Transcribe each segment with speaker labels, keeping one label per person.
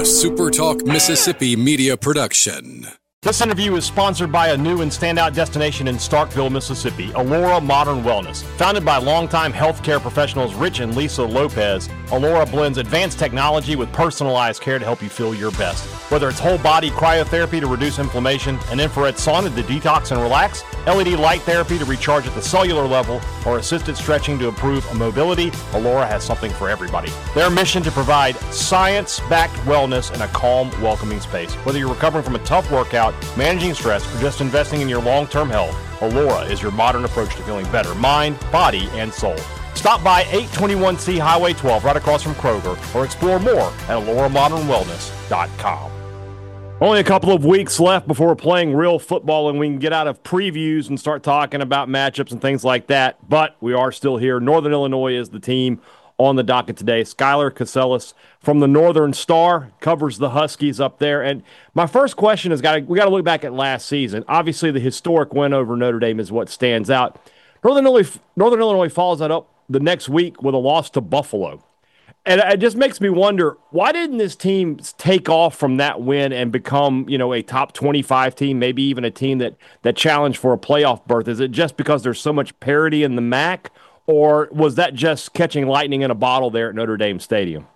Speaker 1: SuperTalk Mississippi media production.
Speaker 2: This interview is sponsored by a new and standout destination in Starkville, Mississippi, Allura Modern Wellness. Founded by longtime healthcare professionals Rich and Lisa Lopez, Allura blends advanced technology with personalized care to help you feel your best. Whether it's whole body cryotherapy to reduce inflammation, an infrared sauna to detox and relax, LED light therapy to recharge at the cellular level, or assisted stretching to improve mobility, Allura has something for everybody. Their mission to provide science-backed wellness in a calm, welcoming space. Whether you're recovering from a tough workout, managing stress, or just investing in your long-term health, Allura is your modern approach to feeling better, mind, body, and soul. Stop by 821C Highway 12 right across from Kroger, or explore more at AlluraModernWellness.com. Only a couple of weeks left before we're playing real football and we can get out of previews and start talking about matchups and things like that, but we are still here. Northern Illinois is the team on the docket today. Skylar Casellas from the Northern Star covers the Huskies up there. And my first question is we got to look back at last season. Obviously, the historic win over Notre Dame is what stands out. Northern Illinois follows that up the next week with a loss to Buffalo. And it just makes me wonder, why didn't this team take off from that win and become, a top 25 team, maybe even a team that challenged for a playoff berth? Is it just because there's so much parity in the MAC? Or was that just catching lightning in a bottle there at Notre Dame Stadium?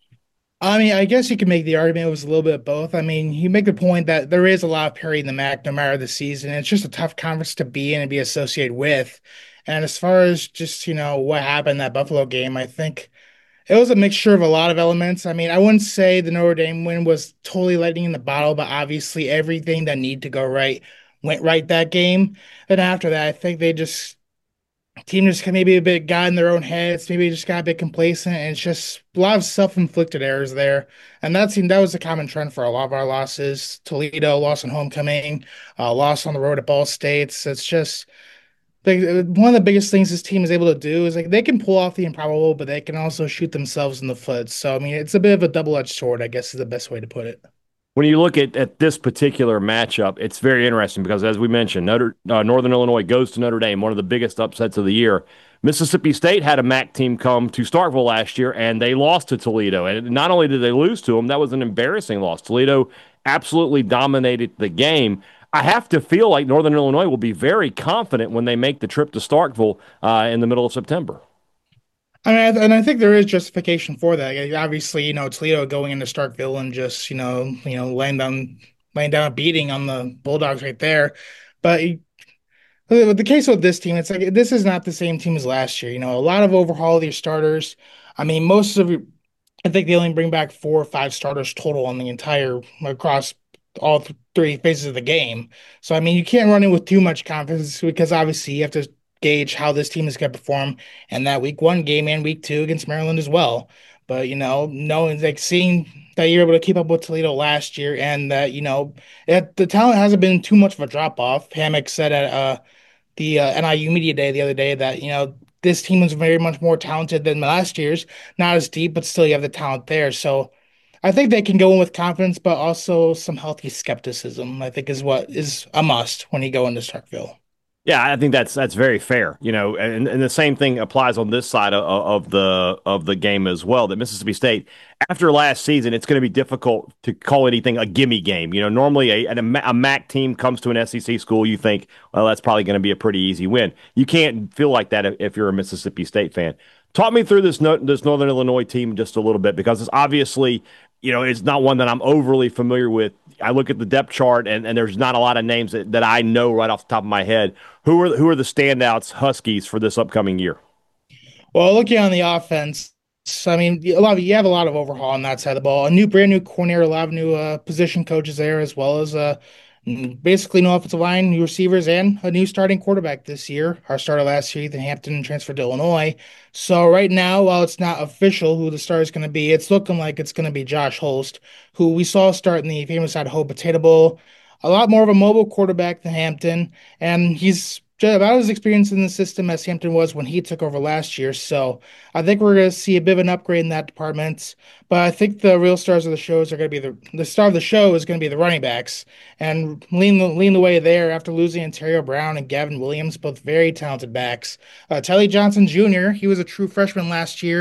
Speaker 3: I guess you could make the argument it was a little bit of both. You make the point that there is a lot of parity in the MAC no matter the season. It's just a tough conference to be in and be associated with. And as far as just, what happened in that Buffalo game, I think it was a mixture of a lot of elements. I wouldn't say the Notre Dame win was totally lightning in the bottle, but obviously everything that needed to go right went right that game. And after that, I think team just maybe a bit got in their own heads, maybe just got a bit complacent, and it's just a lot of self-inflicted errors there. And that was a common trend for a lot of our losses. Toledo lost on homecoming, lost on the road at Ball States. It's just one of the biggest things this team is able to do is they can pull off the improbable, but they can also shoot themselves in the foot. So it's a bit of a double-edged sword, I guess is the best way to put it.
Speaker 2: When you look at this particular matchup, it's very interesting because, as we mentioned, Northern Illinois goes to Notre Dame, one of the biggest upsets of the year. Mississippi State had a MAC team come to Starkville last year, and they lost to Toledo. And not only did they lose to them, that was an embarrassing loss. Toledo absolutely dominated the game. I have to feel like Northern Illinois will be very confident when they make the trip to Starkville in the middle of September.
Speaker 3: And I think there is justification for that. Obviously, Toledo going into Starkville and just, laying down a beating on the Bulldogs right there. But with the case with this team, it's like this is not the same team as last year. A lot of overhaul of your starters. I think they only bring back 4 or 5 starters total on the entire across all 3 phases of the game. So you can't run in with too much confidence because obviously you have to gauge how this team is going to perform in that week 1 game and week 2 against Maryland as well. But, knowing seeing that you're able to keep up with Toledo last year and that, the talent hasn't been too much of a drop off. Hammock said at the NIU Media Day the other day that, this team is very much more talented than last year's, not as deep, but still you have the talent there. So I think they can go in with confidence, but also some healthy skepticism, I think is what is a must when you go into Starkville.
Speaker 2: Yeah, I think that's very fair. And the same thing applies on this side of the game as well. That Mississippi State, after last season, it's going to be difficult to call anything a gimme game. Normally a MAC team comes to an SEC school, you think, well, that's probably going to be a pretty easy win. You can't feel like that if you're a Mississippi State fan. Talk me through this Northern Illinois team just a little bit, because it's obviously, it's not one that I'm overly familiar with. I look at the depth chart, and there's not a lot of names that I know right off the top of my head. Who are the standouts Huskies for this upcoming year?
Speaker 3: Well, looking on the offense, you have a lot of overhaul on that side of the ball. Brand new coordinator, a lot of new position coaches there, as well as basically no offensive line, new receivers, and a new starting quarterback this year. Our starter last year, Ethan Hampton, transferred to Illinois. So right now, while it's not official who the starter is going to be, it's looking like it's going to be Josh Holst, who we saw start in the famous Idaho Potato Bowl. A lot more of a mobile quarterback than Hampton, and he's about as experienced in the system as Hampton was when he took over last year. So I think we're going to see a bit of an upgrade in that department. But I think the real stars of the shows are going to be the star of the show is going to be the running backs, and lean the way there after losing Ontario Brown and Gavin Williams, both very talented backs. Telly Johnson Jr., he was a true freshman last year,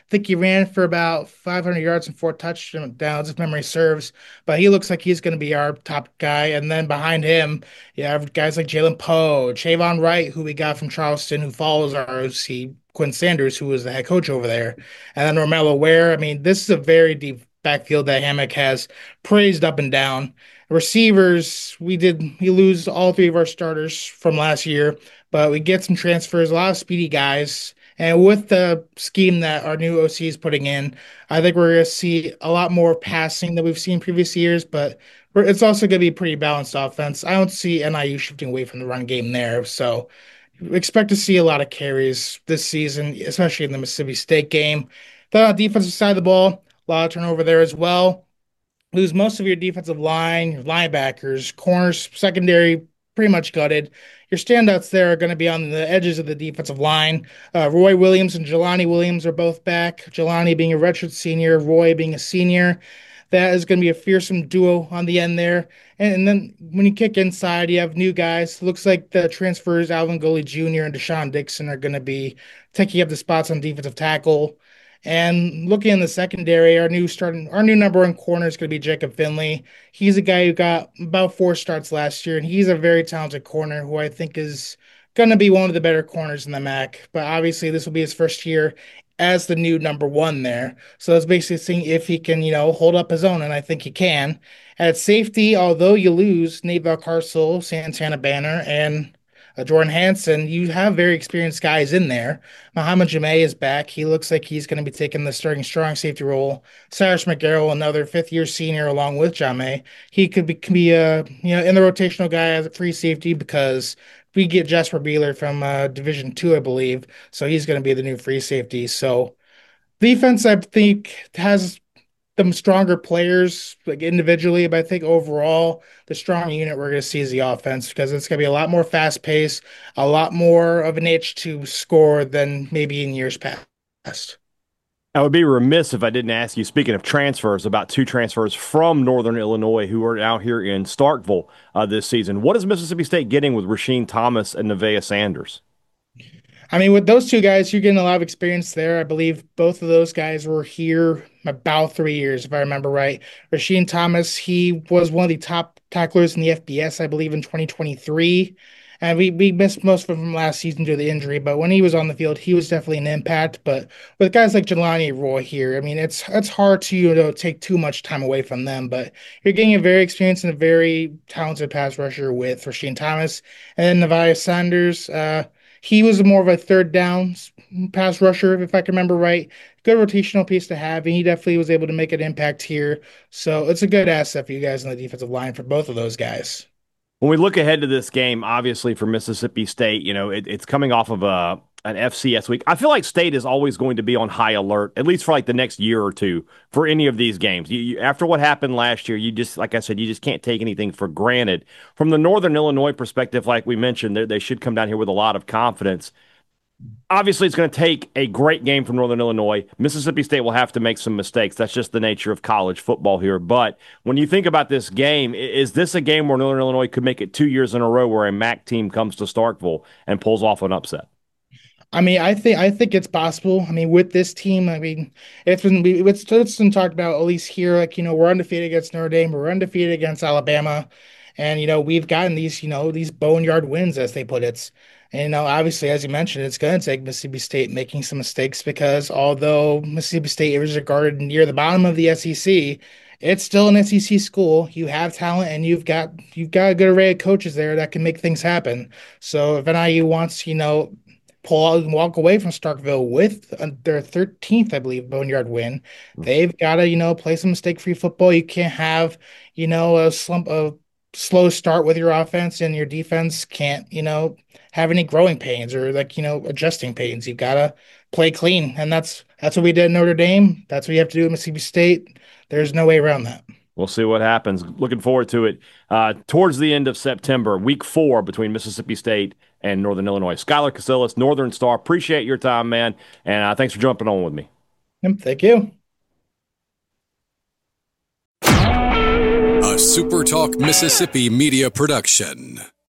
Speaker 3: think he ran for about 500 yards and 4 touchdowns, if memory serves. But he looks like he's going to be our top guy. And then behind him, you have guys like Jalen Poe, Trayvon Wright, who we got from Charleston, who follows our OC, Quinn Sanders, who was the head coach over there. And then Romello Ware. I mean, this is a very deep backfield that Hammock has praised up and down. Receivers, we lose all three of our starters from last year, but we get some transfers, a lot of speedy guys. And with the scheme that our new OC is putting in, I think we're going to see a lot more passing than we've seen previous years, but it's also going to be a pretty balanced offense. I don't see NIU shifting away from the run game there. So expect to see a lot of carries this season, especially in the Mississippi State game. Then on the defensive side of the ball, a lot of turnover there as well. Lose most of your defensive line, your linebackers, corners, secondary, pretty much gutted. Your standouts there are going to be on the edges of the defensive line. Roy Williams and Jelani Williams are both back. Jelani being a redshirt senior, Roy being a senior. That is going to be a fearsome duo on the end there. And then when you kick inside, you have new guys. Looks like the transfers, Alvin Gully Jr. and Deshaun Dixon, are going to be taking up the spots on defensive tackle. And looking in the secondary, our new number one corner is going to be Jacob Finley. He's a guy who got about 4 starts last year, and he's a very talented corner who I think is going to be one of the better corners in the MAC. But obviously, this will be his first year as the new number one there. So it's basically seeing if he can, hold up his own, and I think he can. At safety, although you lose Nate Valcarcel, Santana Banner, and Jordan Hansen, you have very experienced guys in there. Muhammad Jameh is back. He looks like he's going to be taking the starting strong safety role. Cyrus McGarrell, another fifth-year senior, along with Jameh. He could be a in the rotational guy as a free safety because we get Jasper Beeler from Division Two, I believe. So he's going to be the new free safety. So defense, I think, has some stronger players like individually, but I think overall the strong unit we're going to see is the offense because it's going to be a lot more fast paced, a lot more of an itch to score than maybe in years past.
Speaker 2: I would be remiss if I didn't ask you, speaking of transfers, about 2 transfers from Northern Illinois who are out here in Starkville this season. What is Mississippi State getting with Rasheem Thomas and Nevaeh Sanders?
Speaker 3: I mean, with those two guys, you're getting a lot of experience there. I believe both of those guys were here about 3 years, if I remember right. Rasheem Thomas, he was one of the top tacklers in the FBS, I believe, in 2023. And we missed most of him from last season due to the injury, but when he was on the field, he was definitely an impact. But with guys like Jelani Roy here, I mean, it's hard to take too much time away from them. But you're getting a very experienced and a very talented pass rusher with Rasheem Thomas, and then Nevaeh Sanders. He was more of a third down pass rusher, if I can remember right. Good rotational piece to have, and he definitely was able to make an impact here. So it's a good asset for you guys on the defensive line for both of those guys.
Speaker 2: When we look ahead to this game, obviously for Mississippi State, it's coming off of an FCS week. I feel like State is always going to be on high alert, at least for like the next year or two, for any of these games. After what happened last year, you just, like I said, you just can't take anything for granted. From the Northern Illinois perspective, like we mentioned, they should come down here with a lot of confidence. Obviously, it's going to take a great game from Northern Illinois. Mississippi State will have to make some mistakes. That's just the nature of college football here. But when you think about this game, is this a game where Northern Illinois could make it 2 years in a row where a MAC team comes to Starkville and pulls off an upset?
Speaker 3: I mean, I think it's possible. I mean, with this team, I mean, it's been talked about at least here. Like we're undefeated against Notre Dame, we're undefeated against Alabama, and we've gotten these boneyard wins, as they put it. And obviously, as you mentioned, it's going to take Mississippi State making some mistakes because although Mississippi State is regarded near the bottom of the SEC, it's still an SEC school. You have talent, and you've got a good array of coaches there that can make things happen. So if NIU wants, pull out and walk away from Starkville with their 13th, I believe, boneyard win. They've got to, play some mistake-free football. You can't have, a slow start with your offense, and your defense can't, have any growing pains or adjusting pains. You've got to play clean, and that's what we did at Notre Dame. That's what you have to do at Mississippi State. There's no way around that.
Speaker 2: We'll see what happens. Looking forward to it. Towards the end of September, week 4 between Mississippi State and Northern Illinois. Skylar Casillas, Northern Star. Appreciate your time, man. And thanks for jumping on with me.
Speaker 3: Yep, thank you.
Speaker 1: A SuperTalk Mississippi media production.